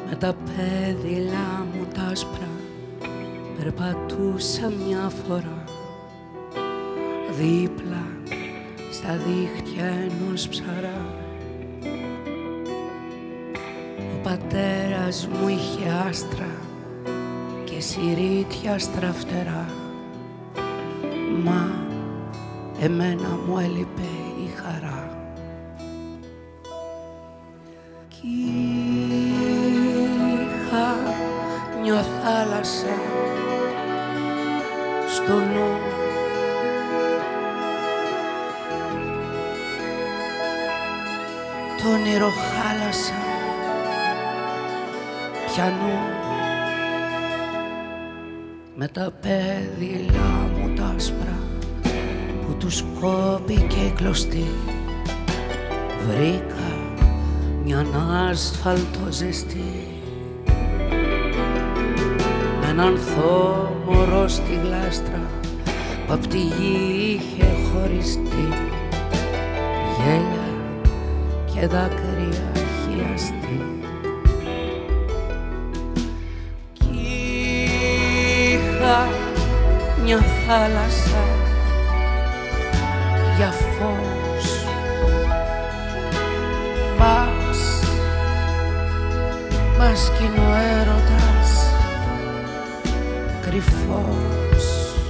Με τα πέδιλα μου τα άσπρα περπατούσα μια φορά δίπλα στα δίχτυα ενός ψαρά. Ο πατέρας μου είχε άστρα και συρίτια στραφτερά, μα εμένα μου έλειπε η χαρά. Κι είχα μια θάλασσα στο νου, το όνειρο χάλασα πιανού. Με τα πέδιλα μου τα άσπρα που τους κόπηκε η κλωστή, βρήκα μιαν άσφαλτο ζεστή, με έναν θόμορο στη γλάστρα που απ' τη γη είχε χωριστεί, γέλια και δάκρυα χιαστή. Μια θάλασσα για φως, μπας κι είναι ο έρωτας κρυφός.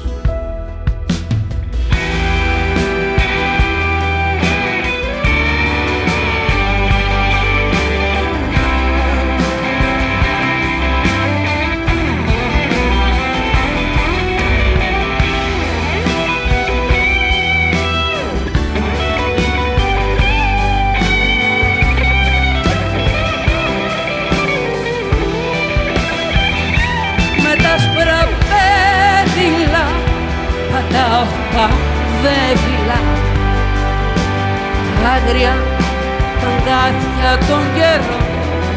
Τα βέβυλα, τα άγρια, τα αγκάθια των καιρών,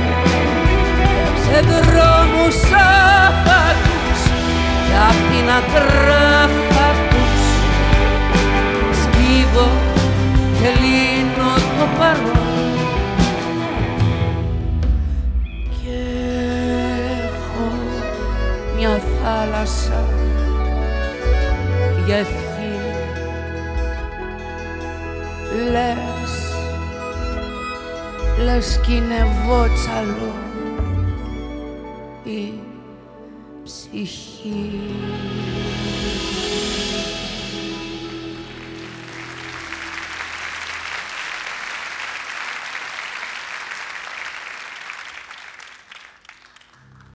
σε δρόμους άφατους κι απ' την αγράφα τους σκύβω και λύνω το παρόν. Και έχω μια θάλασσα για ευχή, λες κι είναι βότσαλο η ψυχή.